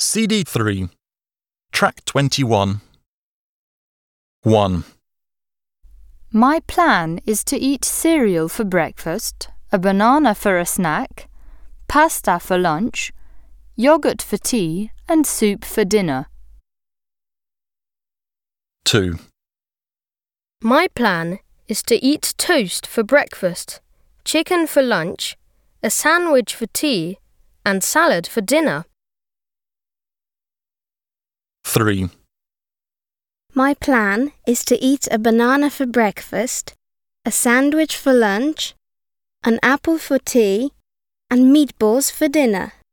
CD3, Track 21. 1. My plan is to eat cereal for breakfast, a banana for a snack, pasta for lunch, yogurt for tea, and soup for dinner. 2. My plan is to eat toast for breakfast, chicken for lunch, a sandwich for tea, and salad for dinner. 3. My plan is to eat a banana for breakfast, a sandwich for lunch, an apple for tea, and meatballs for dinner.